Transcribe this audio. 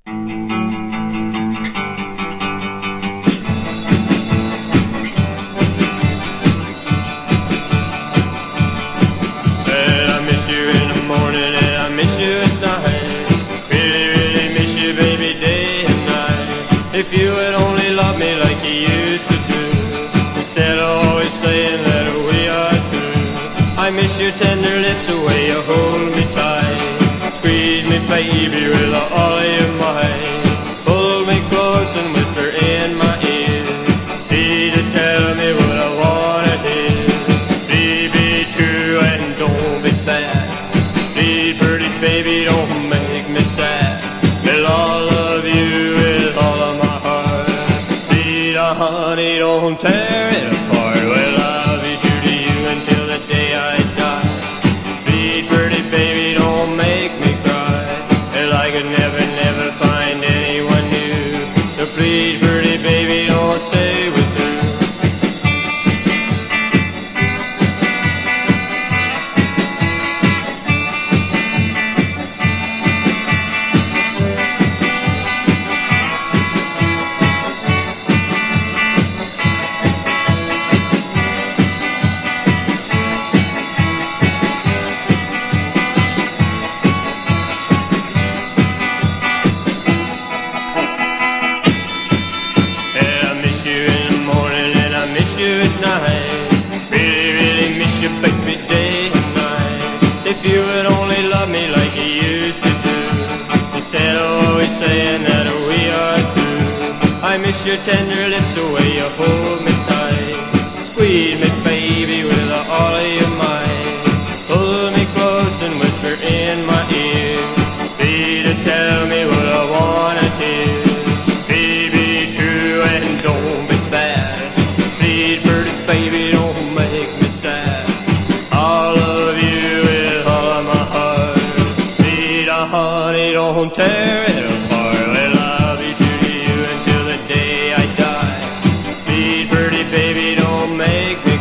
I miss you in the morning and I miss you at night. Really, really miss you, baby, day and night. If you would only love me like you used to do, instead of always saying that we are through. I miss your tender lips, the way you hold me tight. Squeeze me, baby, with all of your might. Pull me close and whisper in my ear. Be to tell me what I wanna hear. Please be true and don't be bad. Please, pretty baby, don't make me sad. Well, I'll love you with all of my heart. Please, honey, don't tear it apart. Well, I'll be true to you until the day I die. Please, pretty baby, don't make me cry. Well, I could never, never find anyone new. So please, pretty baby, don't say we're through. At night, really, really miss you, baby, day and night. If you would only love me like you used to do, instead of always saying that we are through. I miss your tender lips, the way you hold me tight. Squeeze me, baby, with all of your might. Pull me close and whisper in my ear. Be to tell me what I wanna hear. Be true and don't be bad. Baby, don't make me sad. I'll love you with all of my heart. Please, honey, don't tear it apart. Well, I'll be true to you until the day I die. Please, pretty baby, don't make me